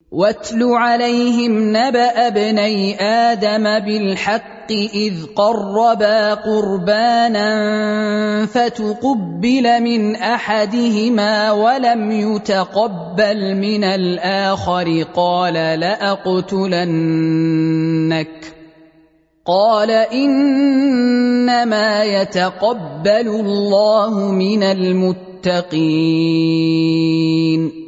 واتل عليهم نبأ ابني آدم بالحق إذ قربا قربانا فتقبل من أحدهما ولم يتقبل من الآخر قال لأقتلنك قال إنما يتقبل الله من المتقين